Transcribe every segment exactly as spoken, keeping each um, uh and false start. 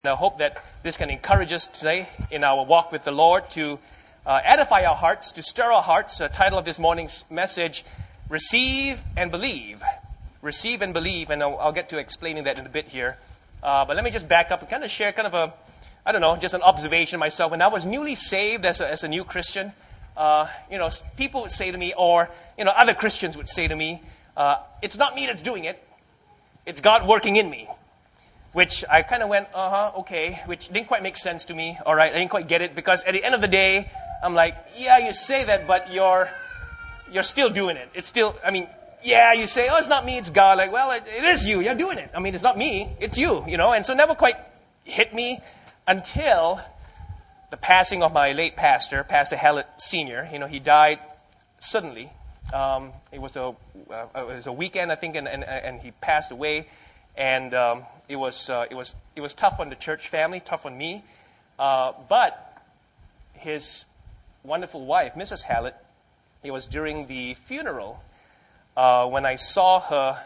And I hope that this can encourage us today in our walk with the Lord to uh, edify our hearts, to stir our hearts. The title of this morning's message, Receive and Believe. Receive and Believe, and I'll, I'll get to explaining that in a bit here. Uh, but let me just back up and kind of share kind of a, I don't know, just an observation myself. When I was newly saved as a, as a new Christian, uh, you know, people would say to me, or, you know, other Christians would say to me, uh, it's not me that's doing it, it's God working in me. Which I kind of went, uh-huh, okay, which didn't quite make sense to me. All right, I didn't quite get it because at the end of the day, I'm like, yeah, you say that, but you're you're still doing it. It's still, I mean, yeah, you say, oh, it's not me, it's God. Like, well, it, it is you. You're doing it. I mean, it's not me, it's you, you know. And so it never quite hit me until the passing of my late pastor, Pastor Hallett Senior You know, he died suddenly. Um, it was a uh, it was a weekend, I think, and and, and he passed away. And um, it was uh, it was it was tough on the church family, tough on me. Uh, but his wonderful wife, Missus Hallett, it was during the funeral uh, when I saw her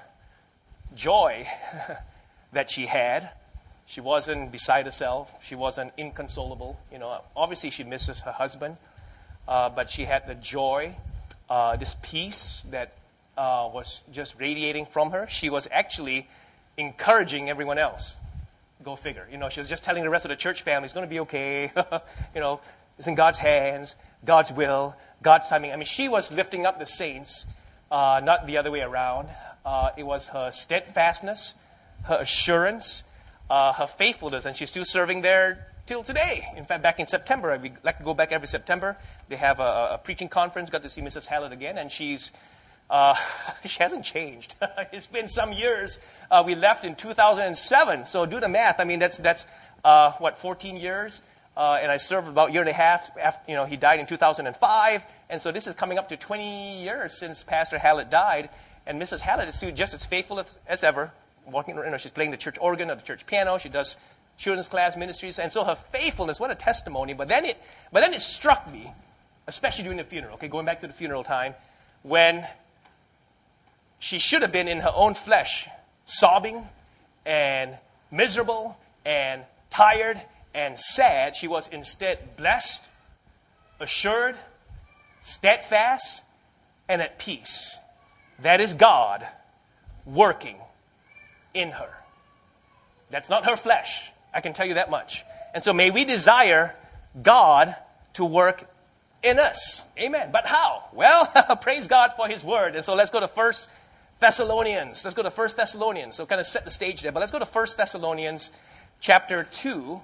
joy that she had. She wasn't beside herself. She wasn't inconsolable. You know, obviously she misses her husband, uh, but she had the joy, uh, this peace that uh, was just radiating from her. She was actually encouraging everyone else. Go figure. You know, she was just telling the rest of the church family, it's going to be okay. You know, it's in God's hands, God's will, God's timing. I mean, she was lifting up the saints, uh, not the other way around. Uh, it was her steadfastness, her assurance, uh, her faithfulness, and she's still serving there till today. In fact, back in September, we like to go back every September. They have a, a preaching conference. Got to see Missus Hallett again, and she's Uh, she hasn't changed. It's been some years. Uh, we left in two thousand seven, so do the math. I mean, that's that's uh, what fourteen years, uh, and I served about a year and a half. After, you know, he died in two thousand five, and so this is coming up to twenty years since Pastor Hallett died, and Missus Hallett is still just as faithful as, as ever. Walking, you know, she's playing the church organ or the church piano. She does children's class ministries, and so her faithfulness, what a testimony. But then it, but then it struck me, especially during the funeral. Okay, going back to the funeral time, when she should have been in her own flesh, sobbing and miserable and tired and sad. She was instead blessed, assured, steadfast, and at peace. That is God working in her. That's not her flesh. I can tell you that much. And so may we desire God to work in us. Amen. But how? Well, praise God for His Word. And so let's go to First Thessalonians. Let's go to First Thessalonians. So kind of set the stage there. But let's go to First Thessalonians chapter two.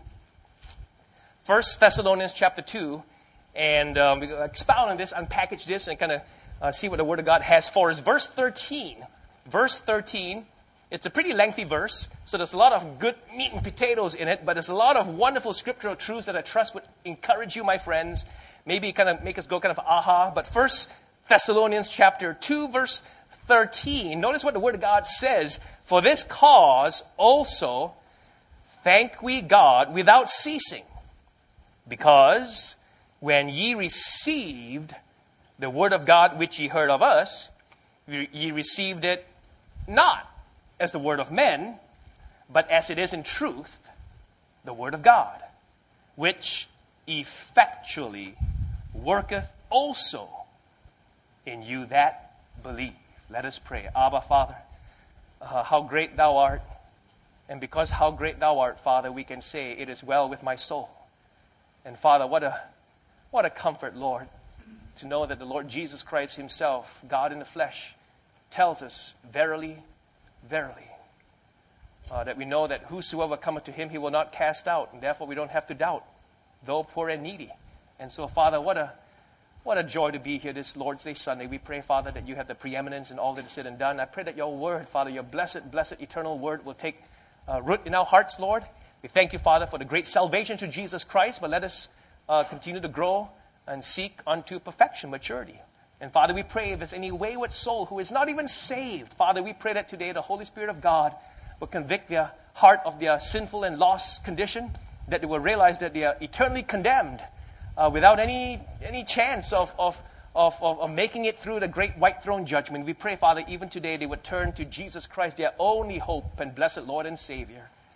First Thessalonians chapter two. And um, we expound on this, unpackage this, and kind of uh, see what the Word of God has for us. Verse thirteen. Verse thirteen. It's a pretty lengthy verse. So there's a lot of good meat and potatoes in it. But there's a lot of wonderful scriptural truths that I trust would encourage you, my friends. Maybe kind of make us go kind of aha. But First Thessalonians chapter two, verse thirteen, notice what the Word of God says. For this cause also thank we God without ceasing, because when ye received the Word of God which ye heard of us, ye received it not as the word of men, but as it is in truth, the Word of God, which effectually worketh also in you that believe. Let us pray. Abba, Father, uh, how great Thou art. And because how great Thou art, Father, we can say, it is well with my soul. And Father, what a what a comfort, Lord, to know that the Lord Jesus Christ Himself, God in the flesh, tells us, verily, verily, uh, that we know that whosoever cometh to Him, He will not cast out. And therefore we don't have to doubt, though poor and needy. And so, Father, what a What a joy to be here this Lord's Day Sunday. We pray, Father, that you have the preeminence in all that is said and done. I pray that your word, Father, your blessed, blessed, eternal word will take uh, root in our hearts, Lord. We thank you, Father, for the great salvation through Jesus Christ, but let us uh, continue to grow and seek unto perfection, maturity. And Father, we pray if there's any wayward soul who is not even saved, Father, we pray that today the Holy Spirit of God will convict their heart of their sinful and lost condition, that they will realize that they are eternally condemned, Uh, without any any chance of, of, of, of making it through the great white throne judgment. We pray, Father, even today they would turn to Jesus Christ, their only hope and blessed Lord and Savior.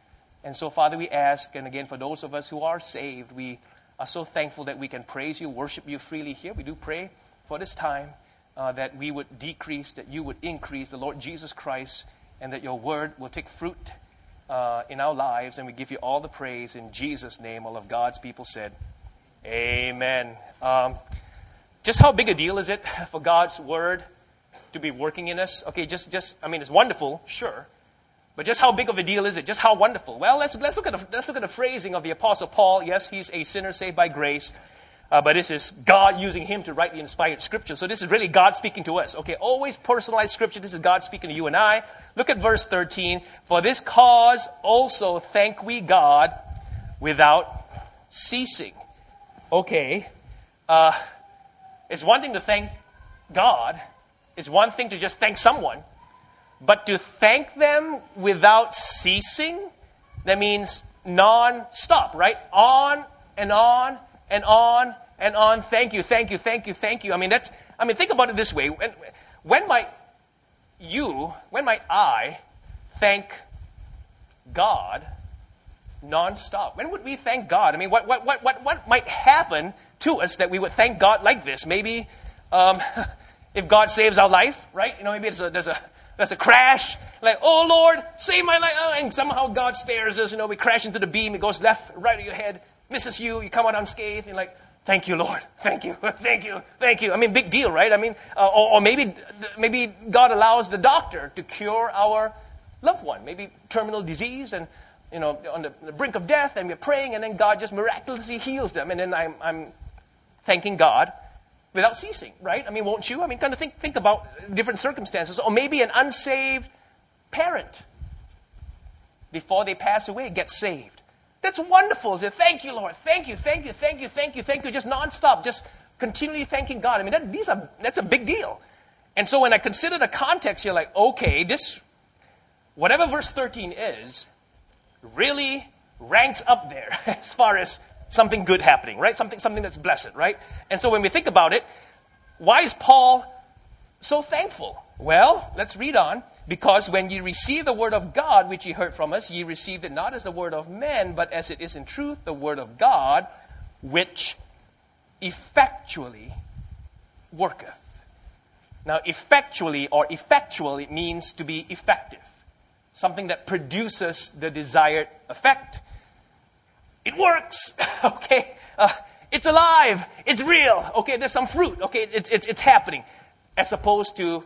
And so, Father, we ask, and again, for those of us who are saved, we are so thankful that we can praise you, worship you freely here. We do pray for this time uh, that we would decrease, that you would increase, the Lord Jesus Christ, and that your word will take fruit uh, in our lives. And we give you all the praise in Jesus' name. All of God's people said, amen. Um, just how big a deal is it for God's word to be working in us? Okay, just, just I mean, it's wonderful, sure. But just how big of a deal is it? Just how wonderful? Well, let's let's look at the, let's look at the phrasing of the Apostle Paul. Yes, he's a sinner saved by grace, uh, but this is God using him to write the inspired Scripture. So this is really God speaking to us. Okay, always personalized Scripture. This is God speaking to you and I. Look at verse thirteen. For this cause also thank we God without ceasing. Okay, uh, it's one thing to thank God. It's one thing to just thank someone. But to thank them without ceasing, that means non-stop, right? On and on and on and on. Thank you, thank you, thank you, thank you. I mean, that's, I mean, think about it this way. When, when might you, when might I thank God non-stop? When would we thank God? I mean, what, what, what, what, what might happen to us that we would thank God like this? Maybe um, if God saves our life, right? You know, maybe there's a, there's a, There's a crash, like, oh, Lord, save my life. Oh, and somehow God spares us. You know, we crash into the beam. It goes left, right of your head, misses you. You come out unscathed. And you're like, thank you, Lord. Thank you. Thank you. Thank you. I mean, big deal, right? I mean, uh, or, or maybe maybe God allows the doctor to cure our loved one. Maybe terminal disease and, you know, on the, the brink of death. And we're praying. And then God just miraculously heals them. And then I'm, I'm thanking God without ceasing, right? I mean, won't you? I mean, kind of think think about different circumstances. Or maybe an unsaved parent, before they pass away, gets saved. That's wonderful. Say, thank you, Lord. Thank you, thank you, thank you, thank you, thank you. Just nonstop, just continually thanking God. I mean, that, these are that's a big deal. And so when I consider the context, you're like, okay, this, whatever verse thirteen is, really ranks up there as far as something good happening, right? Something, something that's blessed, right? And so when we think about it, why is Paul so thankful? Well, let's read on. Because when ye receive the word of God, which ye heard from us, ye received it not as the word of men, but as it is in truth the word of God, which effectually worketh. Now, effectually or effectual, it means to be effective. Something that produces the desired effect. It works, okay? Uh, it's alive. It's real. Okay, there's some fruit. Okay, it's, it's, it's happening. As opposed to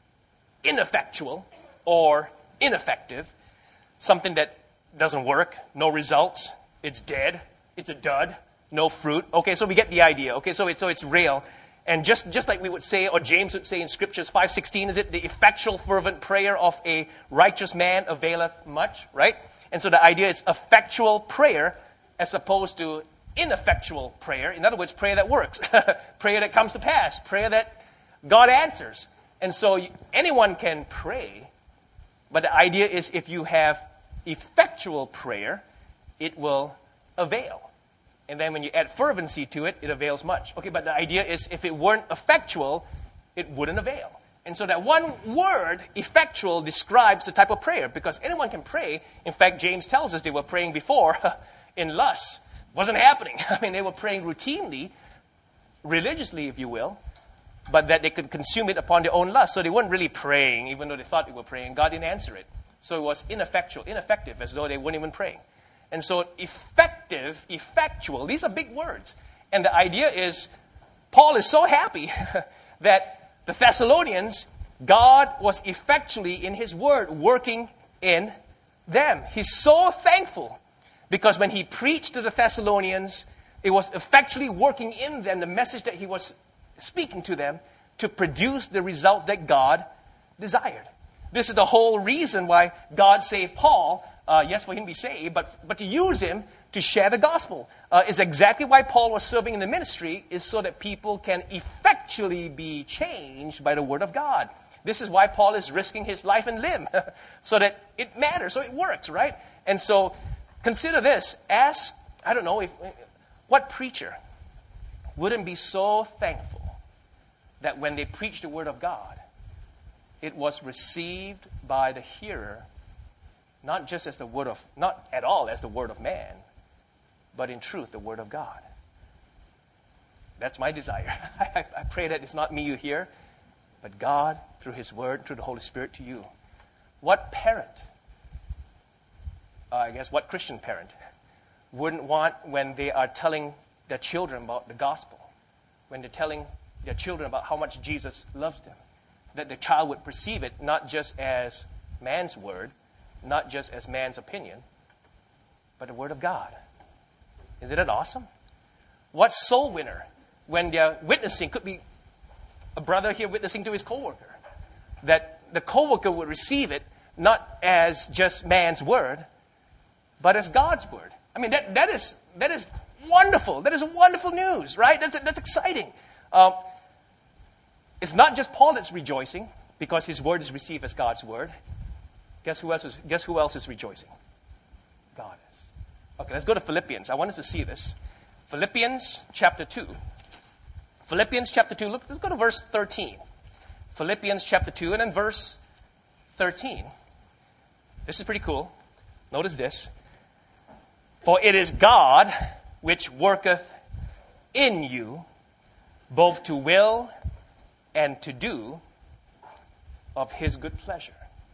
ineffectual or ineffective. Something that doesn't work, no results. It's dead. It's a dud. No fruit. Okay, so we get the idea. Okay, so it's, so it's real. And just, just like we would say, or James would say in Scriptures five sixteen, is it? The effectual fervent prayer of a righteous man availeth much, right? And so the idea is effectual prayer as opposed to ineffectual prayer. In other words, prayer that works. Prayer that comes to pass. Prayer that God answers. And so anyone can pray, but the idea is if you have effectual prayer, it will avail. And then when you add fervency to it, it avails much. Okay, but the idea is if it weren't effectual, it wouldn't avail. And so that one word, effectual, describes the type of prayer. Because anyone can pray. In fact, James tells us they were praying before in lust. Wasn't happening. I mean, they were praying routinely, religiously, if you will, but that they could consume it upon their own lust. So they weren't really praying, even though they thought they were praying. God didn't answer it. So it was ineffectual, ineffective, as though they weren't even praying. And so effective, effectual, these are big words. And the idea is, Paul is so happy that the Thessalonians, God was effectually in his word working in them. He's so thankful because when he preached to the Thessalonians, it was effectually working in them the message that he was speaking to them to produce the results that God desired. This is the whole reason why God saved Paul. Uh, yes, for him to be saved, but, but to use him to share the gospel. Uh, is exactly why Paul was serving in the ministry, is so that people can effectually be changed by the word of God. This is why Paul is risking his life and limb, so that it matters, so it works, right? And so consider this, as, I don't know, if what preacher wouldn't be so thankful that when they preached the word of God, it was received by the hearer not just as the word of, not at all as the word of man, but in truth, the word of God. That's my desire. I, I pray that it's not me you hear, but God, through his word, through the Holy Spirit to you. What parent, uh, I guess what Christian parent, wouldn't want when they are telling their children about the gospel, when they're telling their children about how much Jesus loves them, that the child would perceive it not just as man's word, not just as man's opinion, but the word of God. Isn't it awesome? What soul winner when they're witnessing, could be a brother here witnessing to his coworker, that the coworker would receive it not as just man's word, but as God's word. I mean, that, that is that is wonderful. That is wonderful news, right? That's that's exciting. Um, it's not just Paul that's rejoicing because his word is received as God's word. Guess who else is, guess who else is rejoicing? God is. Okay, let's go to Philippians. I want us to see this. Philippians chapter two. Philippians chapter two. Look, let's go to verse thirteen. Philippians chapter two and then verse thirteen. This is pretty cool. Notice this. For it is God which worketh in you both to will and to do of his good pleasure.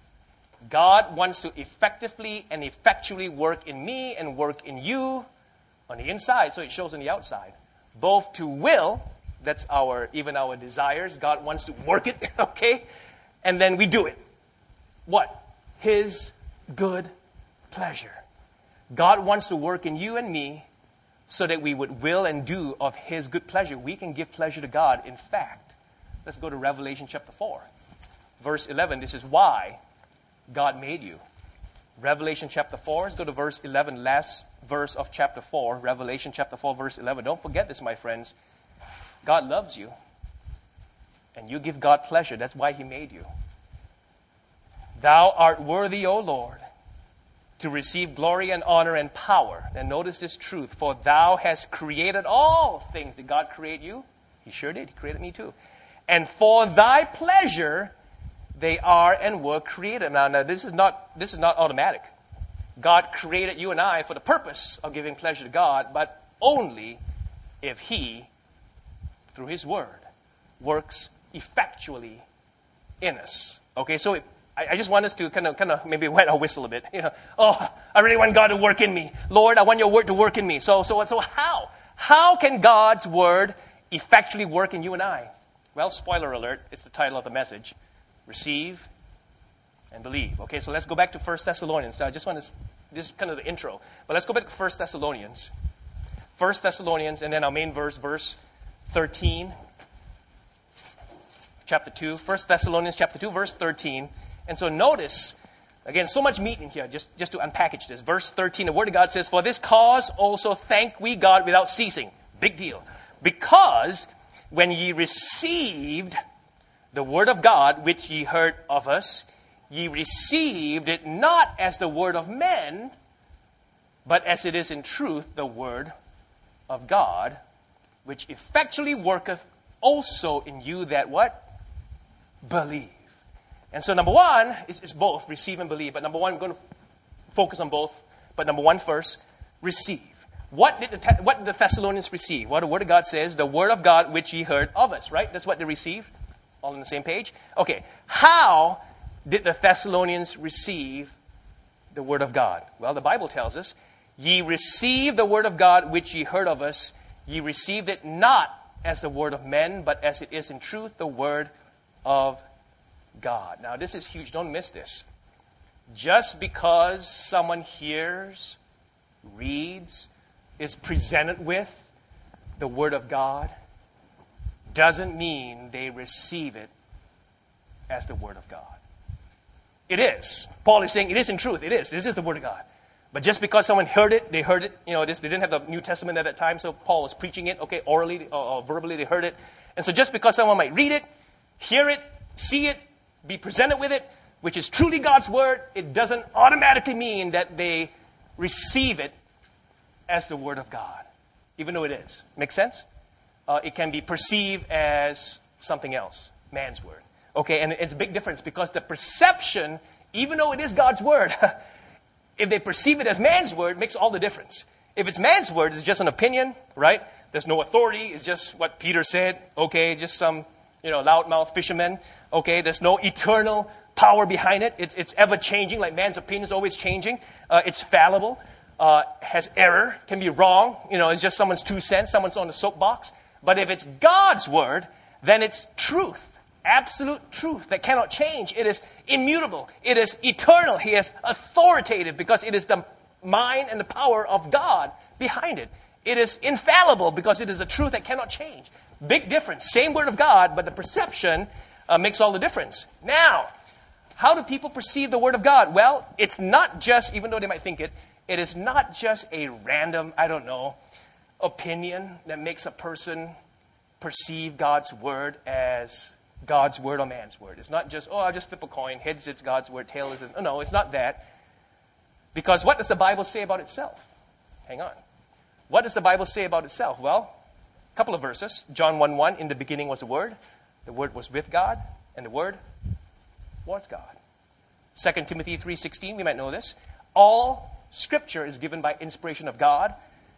God wants to effectively and effectually work in me and work in you on the inside, so it shows on the outside. Both to will, that's our, even our desires. God wants to work it, okay? And then we do it. What? His good pleasure. God wants to work in you and me so that we would will and do of his good pleasure. We can give pleasure to God. In fact, let's go to Revelation chapter four. Verse eleven, this is why God made you. Revelation chapter four, let's go to verse eleven, last verse of chapter four. Revelation chapter four, verse eleven. Don't forget this, my friends. God loves you. And you give God pleasure. That's why he made you. Thou art worthy, O Lord, to receive glory and honor and power. And notice this truth. For thou hast created all things. Did God create you? He sure did. He created me too. And for thy pleasure, they are and were created. Now, now this is not this is not automatic. God created you and I for the purpose of giving pleasure to God, but only if he, through his word, works effectually in us. Okay, so it, I, I just want us to kind of, kind of maybe wet our whistle a bit. You know, oh, I really want God to work in me. Lord, I want your word to work in me. So, so, so how? How can God's word effectually work in you and I? Well, spoiler alert, it's the title of the message. Receive and believe. Okay, so let's go back to First Thessalonians. So I just want to, this is kind of the intro. But let's go back to First Thessalonians. First Thessalonians, and then our main verse, verse thirteen. Chapter two. First Thessalonians chapter two, verse thirteen. And so notice, again, so much meat in here, just, just to unpackage this. Verse thirteen, the Word of God says, For this cause also thank we God without ceasing. Big deal. Because when ye received the word of God, which ye heard of us, ye received it not as the word of men, but as it is in truth the word of God, which effectually worketh also in you that what? Believe. And so number one is, is both, receive and believe. But number one, I'm going to focus on both. But number one first, receive. What did, the, what did the Thessalonians receive? Well, the Word of God says, the Word of God which ye heard of us, right? That's what they received. All on the same page? Okay. How did the Thessalonians receive the Word of God? Well, the Bible tells us, ye received the Word of God which ye heard of us. Ye received it not as the word of men, but as it is in truth the Word of God. Now, this is huge. Don't miss this. Just because someone hears, reads, is presented with the Word of God, doesn't mean they receive it as the Word of God. It is. Paul is saying it is in truth. It is. This is the Word of God. But just because someone heard it, they heard it, you know, this, they didn't have the New Testament at that time, so Paul was preaching it, okay, orally or, or verbally they heard it. And so just because someone might read it, hear it, see it, be presented with it, which is truly God's Word, it doesn't automatically mean that they receive it as the Word of God, even though it is. Make sense? Uh, it can be perceived as something else, man's word. Okay, and it's a big difference because the perception, even though it is God's Word, If they perceive it as man's word, it makes all the difference. If it's man's word, it's just an opinion, right? There's no authority. It's just what Peter said. Okay, just some, you know, loudmouth fishermen. Okay, there's no eternal power behind it. It's, it's ever changing, like man's opinion is always changing. Uh, it's fallible, uh, has error, can be wrong. You know, it's just someone's two cents, someone's on the soapbox. But if it's God's word, then it's truth. Absolute truth that cannot change. It is immutable. It is eternal. He is authoritative because it is the mind and the power of God behind it. It is infallible because it is a truth that cannot change. Big difference. Same word of God, but the perception uh, makes all the difference. Now, how do people perceive the word of God? Well, it's not just, even though they might think it, it is not just a random, I don't know, opinion that makes a person perceive God's word as God's word or man's word. It's not just, oh, I'll just flip a coin. Heads, it's God's word. Tails, it's... No, it's not that. Because what does the Bible say about itself? Hang on. What does the Bible say about itself? Well, a couple of verses. John one one, in the beginning was the Word. The Word was with God, and the Word was God. Second Timothy three sixteen, we might know this. All Scripture is given by inspiration of God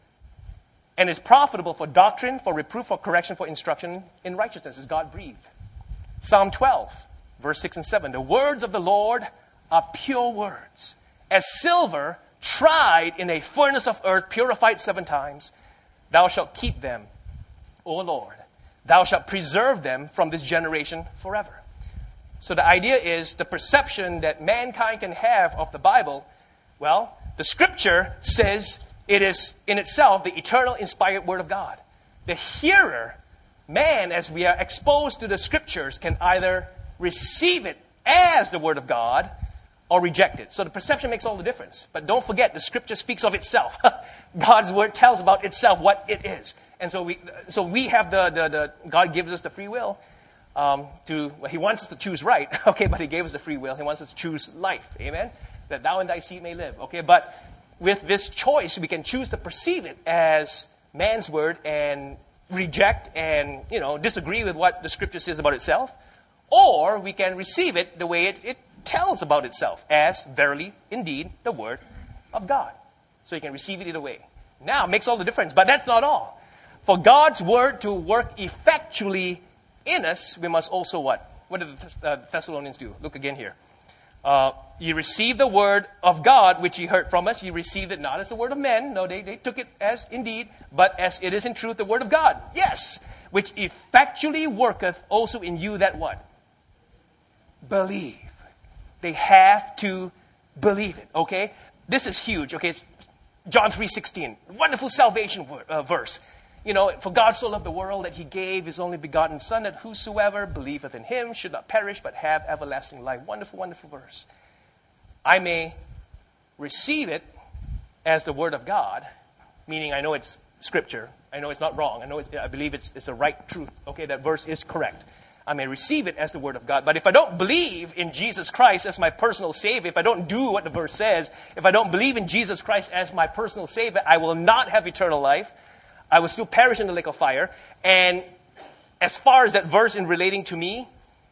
and is profitable for doctrine, for reproof, for correction, for instruction in righteousness. Is God breathed. Psalm twelve, verse six and seven. The words of the Lord are pure words, as silver tried in a furnace of earth, purified seven times. Thou shalt keep them, O Lord. Thou shalt preserve them from this generation forever. So the idea is the perception that mankind can have of the Bible. Well, the Scripture says it is in itself the eternal inspired Word of God. The hearer, man, as we are exposed to the Scriptures, can either receive it as the Word of God or reject it. So the perception makes all the difference. But don't forget, the Scripture speaks of itself. God's Word tells about itself what it is. And so we, so we have the, the, the God gives us the free will um, to, well, He wants us to choose right, okay, but He gave us the free will. He wants us to choose life, amen? That thou and thy seed may live, okay? But with this choice, we can choose to perceive it as man's word and reject and, you know, disagree with what the Scripture says about itself. Or we can receive it the way it, it tells about itself as verily, indeed, the Word of God. So you can receive it either way. Now, it makes all the difference. But that's not all. For God's Word to work effectually in us, we must also what? What did the uh, Thessalonians do? Look again here. Uh, you receive the Word of God, which ye heard from us. You received it not as the word of men. No, they, they took it as indeed, but as it is in truth the Word of God. Yes, which effectually worketh also in you that what? Believe. They have to believe it, okay? This is huge, okay? John three sixteen, wonderful salvation uh, verse. You know, for God so loved the world that He gave His only begotten Son, that whosoever believeth in Him should not perish, but have everlasting life. Wonderful, wonderful verse. I may receive it as the Word of God, meaning I know it's Scripture. I know it's not wrong. I know it's, I believe it's, it's the right truth. Okay, that verse is correct. I may receive it as the Word of God. But if I don't believe in Jesus Christ as my personal Savior, if I don't do what the verse says, if I don't believe in Jesus Christ as my personal Savior, I will not have eternal life. I will still perish in the lake of fire. And as far as that verse in relating to me,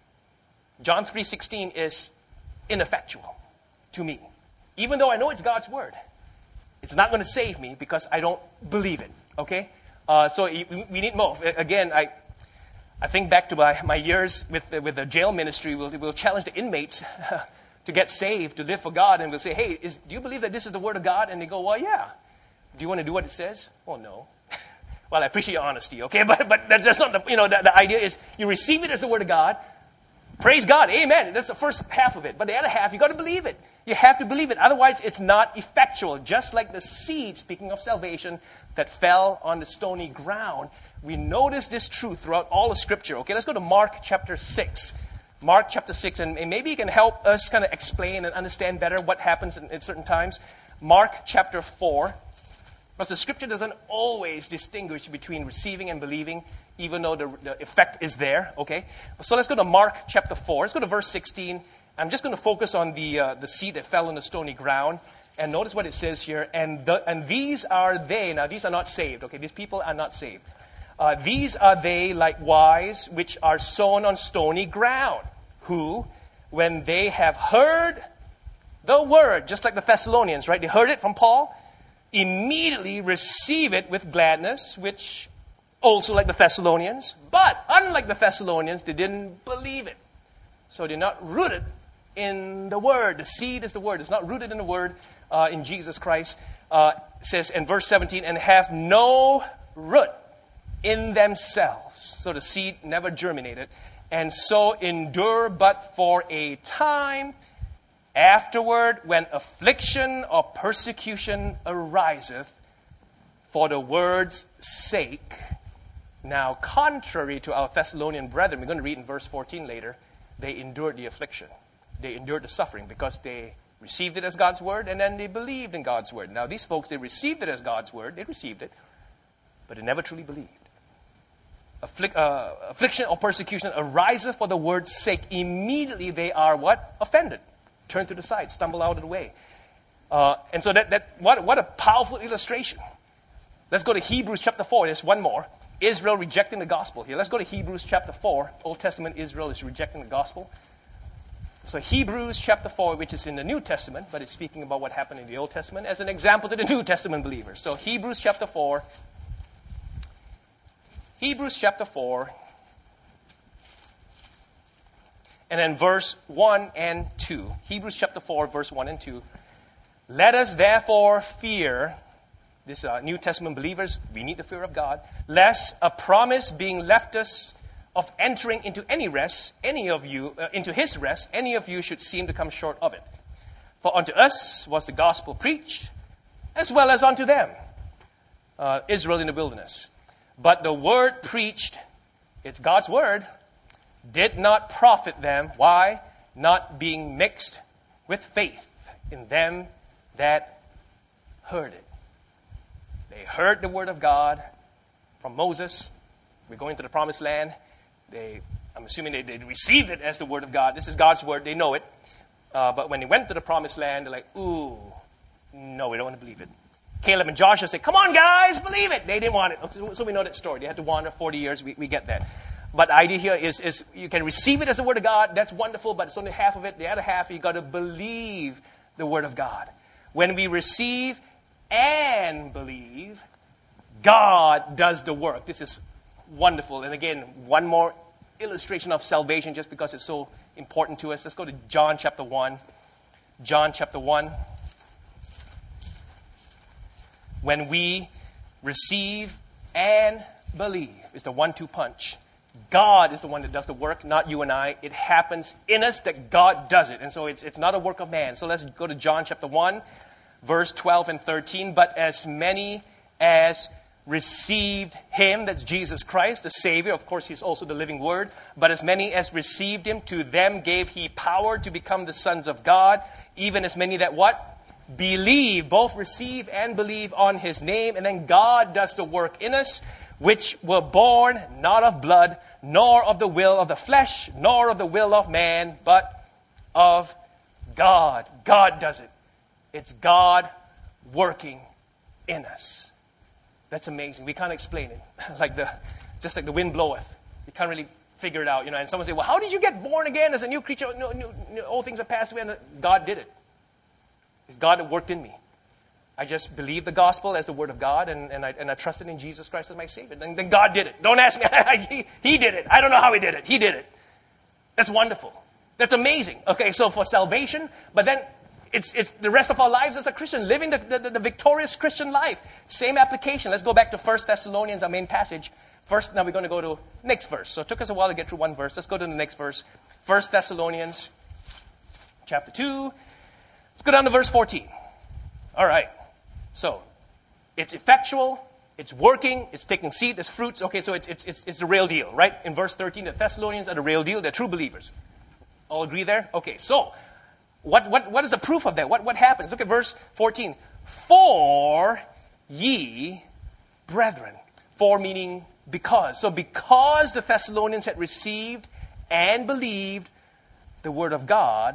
John three sixteen is ineffectual to me. Even though I know it's God's Word, it's not going to save me because I don't believe it. Okay? Uh, so we need more. Again, I... I think back to my, my years with the, with the jail ministry. We'll, we'll challenge the inmates to get saved, to live for God. And we'll say, hey, is, do you believe that this is the Word of God? And they go, well, yeah. Do you want to do what it says? Well, no. Well, I appreciate your honesty, okay? But but that's not the, you know, the, the idea is you receive it as the Word of God. Praise God. Amen. That's the first half of it. But the other half, you got to believe it. You have to believe it. Otherwise, it's not effectual. Just like the seed, speaking of salvation, that fell on the stony ground. We notice this truth throughout all of Scripture. Okay, let's go to Mark chapter six. Mark chapter six, and, and maybe you can help us kind of explain and understand better what happens in, in certain times. Mark chapter four. Because the Scripture doesn't always distinguish between receiving and believing, even though the, the effect is there. Okay, so let's go to Mark chapter four. Let's go to verse sixteen. I'm just going to focus on the uh, the seed that fell on the stony ground. And notice what it says here. And the, and these are they. Now, these are not saved. Okay, these people are not saved. Uh, these are they likewise which are sown on stony ground, who, when they have heard the word, just like the Thessalonians, right? They heard it from Paul, immediately receive it with gladness, which also like the Thessalonians. But unlike the Thessalonians, they didn't believe it. So they're not rooted in the word. The seed is the word. It's not rooted in the word uh, in Jesus Christ. Uh, it says in verse seventeen, and have no root in themselves. So the seed never germinated. And so endure but for a time. Afterward, when affliction or persecution ariseth for the word's sake. Now, contrary to our Thessalonian brethren, we're going to read in verse fourteen later, they endured the affliction. They endured the suffering because they received it as God's word and then they believed in God's word. Now, these folks, they received it as God's word. They received it, but they never truly believed. Afflic- uh, affliction or persecution ariseth for the word's sake. Immediately they are what? Offended. Turn to the side, stumble out of the way. Uh, and so that, that what, what a powerful illustration. Let's go to Hebrews chapter four. There's one more. Israel rejecting the gospel here. Let's go to Hebrews chapter four. Old Testament Israel is rejecting the gospel. So Hebrews chapter four, which is in the New Testament, but it's speaking about what happened in the Old Testament as an example to the New Testament believers. So Hebrews chapter four. Hebrews chapter four. And then verse one and two. Hebrews chapter four, verse one and two. Let us therefore fear, this uh, New Testament believers, we need the fear of God, lest a promise being left us of entering into any rest, any of you, uh, into his rest, any of you should seem to come short of it. For unto us was the gospel preached, as well as unto them, uh, Israel in the wilderness. But the word preached, it's God's word, did not profit them. Why? Not being mixed with faith in them that heard it. They heard the word of God from Moses. We're going to the promised land. They, I'm assuming they, they received it as the word of God. This is God's word. They know it. Uh, but when they went to the promised land, they're like, ooh, no, we don't want to believe it. Caleb and Joshua said, come on, guys, believe it. They didn't want it. So we know that story. They had to wander forty years. We, we get that. But the idea here is, is you can receive it as the word of God. That's wonderful, but it's only half of it. The other half, you got to believe the word of God. When we receive and believe, God does the work. This is wonderful. And again, one more illustration of salvation just because it's so important to us. Let's go to John chapter one. John chapter one. When we receive and believe, it's the one two punch. God is the one that does the work, not you and I. It happens in us that God does it. And so it's, it's not a work of man. So let's go to John chapter one, verse twelve and thirteen. But as many as received him, that's Jesus Christ, the Savior. Of course, he's also the living word. But as many as received him, to them gave he power to become the sons of God. Even as many that what? Believe, both receive and believe on his name. And then God does the work in us, which were born not of blood, nor of the will of the flesh, nor of the will of man, but of God. God does it. It's God working in us. That's amazing. We can't explain it. Like the, just like the wind bloweth. We can't really figure it out, you know. And someone say, well, how did you get born again as a new creature? No, no, no, all things have passed away. And God did it. It's God that worked in me. I just believed the gospel as the word of God, and, and, I, and I trusted in Jesus Christ as my Savior. And then God did it. Don't ask me. he, he did it. I don't know how he did it. He did it. That's wonderful. That's amazing. Okay, so for salvation, but then it's it's the rest of our lives as a Christian, living the, the, the victorious Christian life. Same application. Let's go back to First Thessalonians, our main passage. First, now we're going to go to next verse. So it took us a while to get through one verse. Let's go to the next verse. First Thessalonians chapter two. Let's go down to verse fourteen. All right. So, it's effectual, it's working, it's taking seed, it's fruits. Okay, so it's, it's, it's, it's the real deal, right? In verse thirteen, the Thessalonians are the real deal. They're true believers. All agree there? Okay, so, what, what, what is the proof of that? What, what happens? Look at verse fourteen. For ye, brethren. For meaning because. So, because the Thessalonians had received and believed the word of God,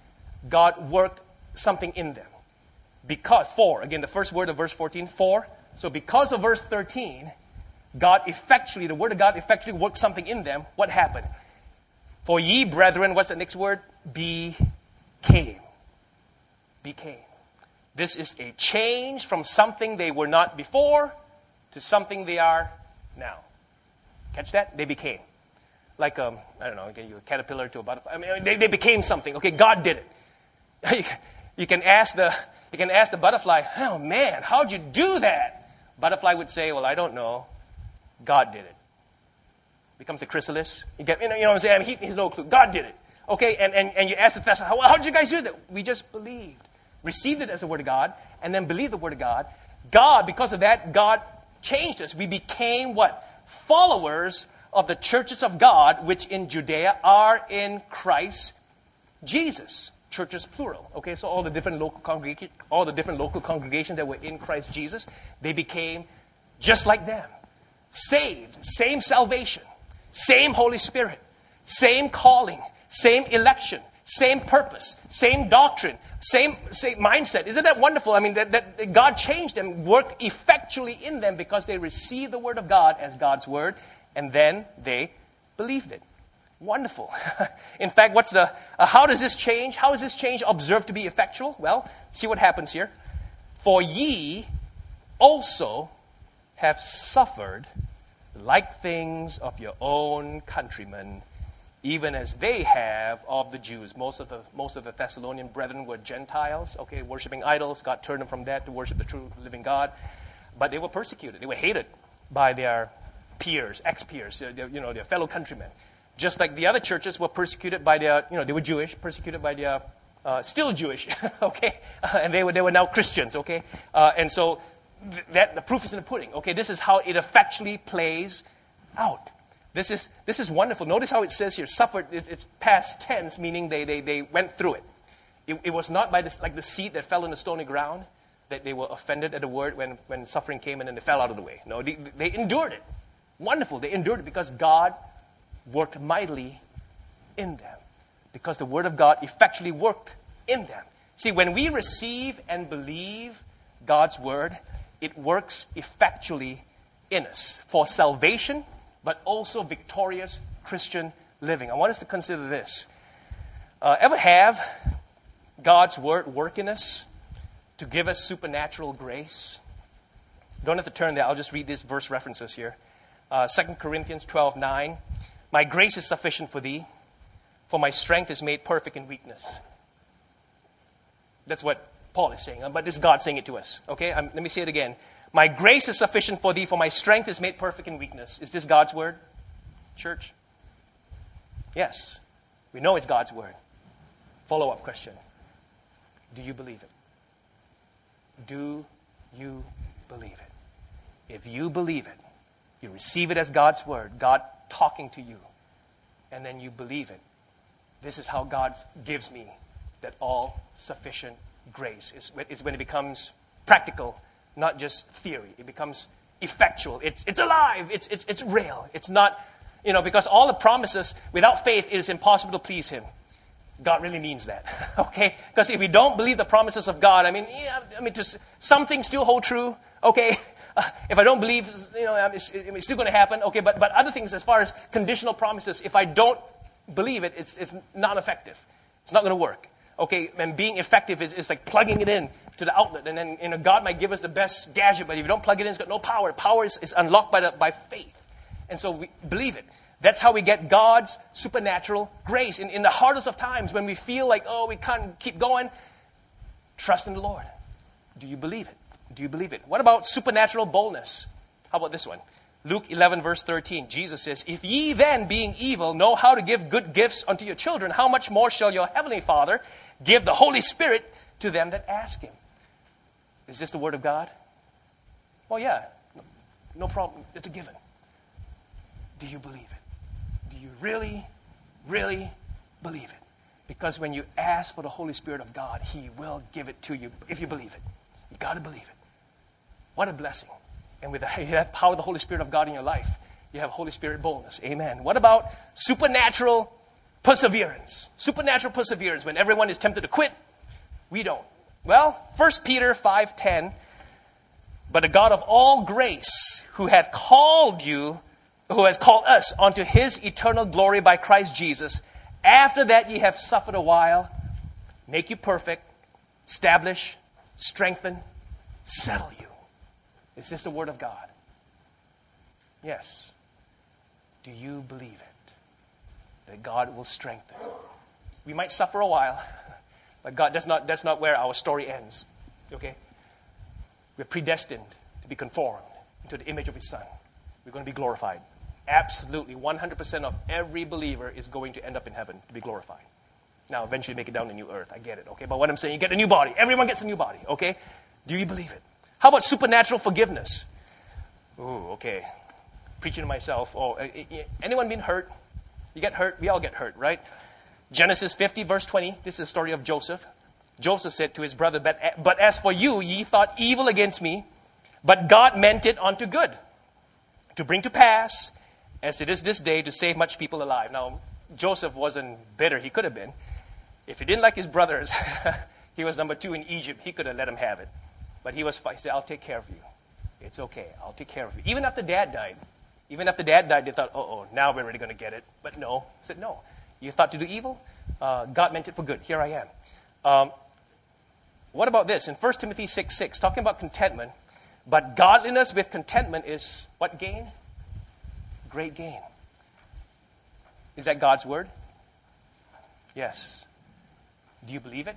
God worked something in them. Because, for, again, the first word of verse fourteen, for. So because of verse thirteen, God effectually, the word of God effectually worked something in them. What happened? For ye, brethren, what's the next word? Became. became. This is a change from something they were not before to something they are now. Catch that? They became. Like, um, I don't know, okay, you a caterpillar to a butterfly. I mean, they, they became something. Okay, God did it. You can ask the you can ask the butterfly, oh man, how'd you do that? Butterfly would say, well, I don't know. God did it. Becomes a chrysalis. You get, you know, you know what I'm saying? I mean, he, he has no clue. God did it. Okay, and, and, and you ask the pastor, how, how did you guys do that? We just believed. Received it as the Word of God, and then believed the Word of God. God, because of that, God changed us. We became what? Followers of the churches of God, which in Judea are in Christ Jesus. Churches plural. Okay, so all the different local congregations, all the different local congregations that were in Christ Jesus, they became just like them. Saved, same salvation, same Holy Spirit, same calling, same election, same purpose, same doctrine, same, same mindset. Isn't that wonderful? I mean, that, that God changed them, worked effectually in them because they received the Word of God as God's Word, and then they believed it. Wonderful. In fact, what's the, uh, how does this change? How is this change observed to be effectual? Well, see what happens here. For ye also have suffered like things of your own countrymen, even as they have of the Jews. Most of the most of the Thessalonian brethren were Gentiles, okay, worshiping idols. God turned them from that to worship the true living God. But they were persecuted. They were hated by their peers, ex-peers, their, you know, their fellow countrymen. Just like the other churches were persecuted by their, you know, they were Jewish, persecuted by their, uh, still Jewish, okay, uh, and they were they were now Christians, okay, uh, and so th- that the proof is in the pudding, okay. This is how it effectually plays out. This is this is wonderful. Notice how it says here, suffered. It's, it's past tense, meaning they they they went through it. It, it was not by this, like the seed that fell in the stony ground that they were offended at the word when when suffering came and then they fell out of the way. No, they, they endured it. Wonderful. They endured it because God worked mightily in them, because the Word of God effectually worked in them. See, when we receive and believe God's Word, it works effectually in us for salvation, but also victorious Christian living. I want us to consider this. Uh, ever have God's Word work in us to give us supernatural grace? Don't have to turn there. I'll just read these verse references here. Uh, Second Corinthians twelve nine. My grace is sufficient for thee, for my strength is made perfect in weakness. That's what Paul is saying, but this is God saying it to us. Okay, um, let me say it again. My grace is sufficient for thee, for my strength is made perfect in weakness. Is this God's word, church? Yes, we know it's God's word. Follow-up question. Do you believe it? Do you believe it? If you believe it, you receive it as God's word, God talking to you, and then you believe it. This is how God gives me that all-sufficient grace. It's, it's when it becomes practical, not just theory. It becomes effectual. It's, it's alive. It's, it's, it's real. It's not, you know, because all the promises, without faith, it is impossible to please Him. God really means that, okay? Because if we don't believe the promises of God, I mean, yeah, I mean, just some things still hold true, okay? Uh, if I don't believe, you know, it's, it's still going to happen. Okay, but, but other things as far as conditional promises, if I don't believe it, it's, it's not effective. It's not going to work. Okay, and being effective is, is like plugging it in to the outlet. And then, you know, God might give us the best gadget, but if you don't plug it in, it's got no power. Power is, is unlocked by, the, by faith. And so we believe it. That's how we get God's supernatural grace. In, in the hardest of times, when we feel like, oh, we can't keep going, trust in the Lord. Do you believe it? Do you believe it? What about supernatural boldness? How about this one? Luke eleven, verse thirteen. Jesus says, if ye then, being evil, know how to give good gifts unto your children, how much more shall your heavenly Father give the Holy Spirit to them that ask Him? Is this the Word of God? Well, yeah. No, no problem. It's a given. Do you believe it? Do you really, really believe it? Because when you ask for the Holy Spirit of God, He will give it to you if you believe it. You got to believe it. What a blessing. And with the you have power of the Holy Spirit of God in your life, you have Holy Spirit boldness. Amen. What about supernatural perseverance? Supernatural perseverance. When everyone is tempted to quit, we don't. Well, First Peter five ten, but the God of all grace, who hath called you, who has called us unto His eternal glory by Christ Jesus, after that ye have suffered a while, make you perfect, establish, strengthen, settle you. Is this the word of God? Yes. Do you believe it? That God will strengthen. We might suffer a while, but God, that's not, that's not where our story ends. Okay? We're predestined to be conformed into the image of His Son. We're going to be glorified. Absolutely, one hundred percent of every believer is going to end up in heaven to be glorified. Now, eventually make it down to new earth. I get it, okay? But what I'm saying, you get a new body. Everyone gets a new body, okay? Do you believe it? How about supernatural forgiveness? Ooh, okay. Preaching to myself. Oh, anyone been hurt? You get hurt? We all get hurt, right? Genesis fifty, verse twenty. This is the story of Joseph. Joseph said to his brother, but, but as for you, ye thought evil against me, but God meant it unto good, to bring to pass, as it is this day, to save much people alive. Now, Joseph wasn't bitter. He could have been. If he didn't like his brothers, he was number two in Egypt. He could have let him have it. But he was fine. He said, I'll take care of you. It's okay. I'll take care of you. Even after dad died. Even after dad died, they thought, uh-oh, now we're really going to get it. But no. He said, no. You thought to do evil? Uh, God meant it for good. Here I am. Um, what about this? In First Timothy six six, talking about contentment. But godliness with contentment is what gain? Great gain. Is that God's word? Yes. Do you believe it?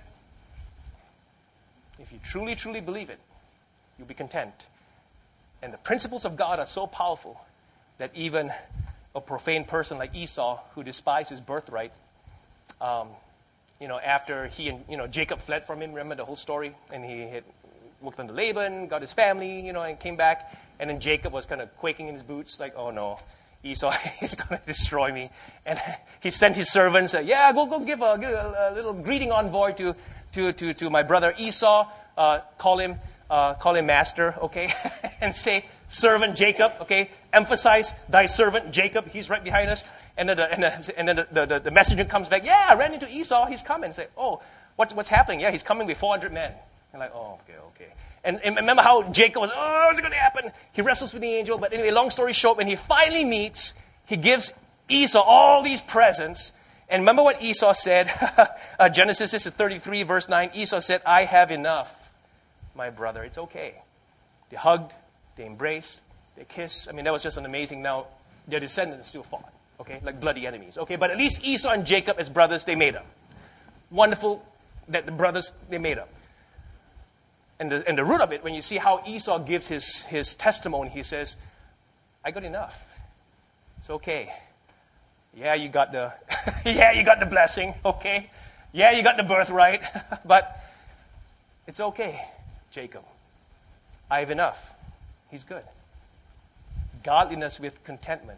If you truly, truly believe it, you'll be content. And the principles of God are so powerful that even a profane person like Esau, who despised his birthright, um, you know, after he and, you know, Jacob fled from him, remember the whole story? And he had worked under Laban, got his family, you know, and came back. And then Jacob was kind of quaking in his boots, like, oh no, Esau is going to destroy me. And he sent his servants, said, yeah, go go give a, give a, a little greeting envoy to, to, to, to my brother Esau. Uh, call him uh, call him master, okay? And say, servant Jacob, okay? Emphasize thy servant Jacob. He's right behind us. And then the, and the, and then the, the, the messenger comes back. Yeah, I ran into Esau. He's coming. Say, oh, what's what's happening? Yeah, he's coming with four hundred men. And like, oh, okay, okay. And, and remember how Jacob was, oh, what's going to happen? He wrestles with the angel. But anyway, long story short, when he finally meets, he gives Esau all these presents. And remember what Esau said? uh, Genesis, this is thirty-three, verse nine. Esau said, I have enough, my brother. It's okay. They hugged, they embraced, they kissed. I mean, that was just an amazing. Now, their descendants still fought, okay, like bloody enemies, okay. But at least Esau and Jacob as brothers, they made up. Wonderful that the brothers, they made up. And the, and the root of it, when you see how Esau gives his, his testimony, he says, I got enough. It's okay. Yeah, you got the, yeah, you got the blessing, okay. Yeah, you got the birthright, but it's okay, Jacob. I have enough. He's good. Godliness with contentment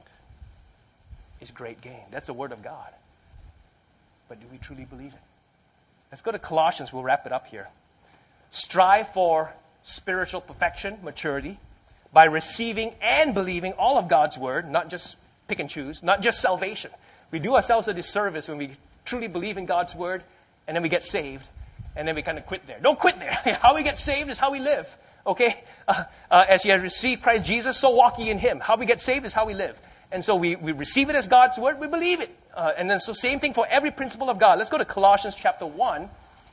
is great gain. That's the word of God. But do we truly believe it? Let's go to Colossians. We'll wrap it up here. Strive for spiritual perfection, maturity, by receiving and believing all of God's word, not just pick and choose, not just salvation. We do ourselves a disservice when we truly believe in God's word and then we get saved and then we kind of quit there. Don't quit there. How we get saved is how we live. Okay? Uh, uh, as you have received Christ Jesus, so walk ye in him. How we get saved is how we live. And so we, we receive it as God's word, we believe it. Uh, and then so same thing for every principle of God. Let's go to Colossians chapter one.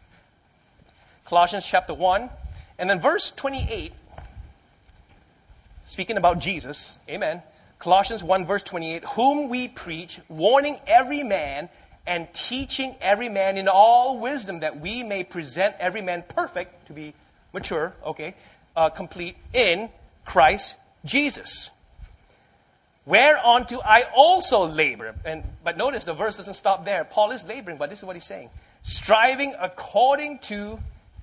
Colossians chapter one. And then verse twenty-eight. Speaking about Jesus. Amen. Colossians one verse twenty-eight. Whom we preach, warning every man and teaching every man in all wisdom, that we may present every man perfect, to be mature, okay, uh, complete in Christ Jesus. Whereunto I also labor. And but notice the verse doesn't stop there. Paul is laboring, but this is what he's saying. Striving according to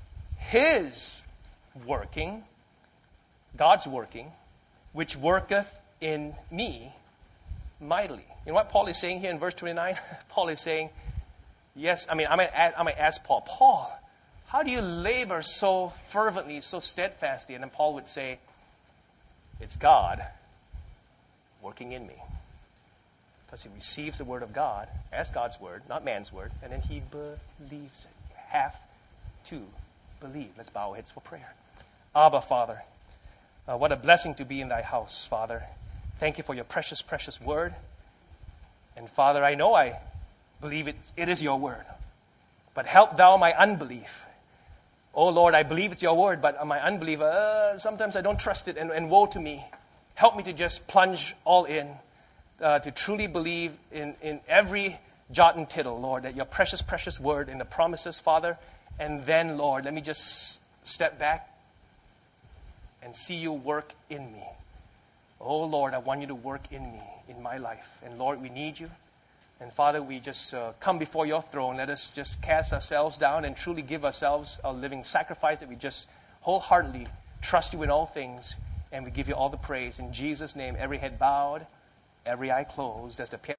his working, God's working, which worketh in me mightily. You know what Paul is saying here in verse twenty-nine? Paul is saying, yes, I mean, I might, ask, I might ask Paul, Paul, how do you labor so fervently, so steadfastly? And then Paul would say, it's God working in me. Because he receives the word of God as God's word, not man's word, and then he believes it. You have to believe. Let's bow our heads for prayer. Abba, Father, uh, what a blessing to be in thy house, Father. Thank you for your precious, precious word. And Father, I know I believe it, it is your word. But help thou my unbelief. Oh, Lord, I believe it's your word, but my unbelief, uh, sometimes I don't trust it, and, and woe to me. Help me to just plunge all in, uh, to truly believe in, in every jot and tittle, Lord, that your precious, precious word and the promises, Father. And then, Lord, let me just step back and see you work in me. Oh, Lord, I want you to work in me, in my life. And, Lord, we need you. And, Father, we just uh, come before your throne. Let us just cast ourselves down and truly give ourselves a living sacrifice that we just wholeheartedly trust you in all things. And we give you all the praise. In Jesus' name, every head bowed, every eye closed. As the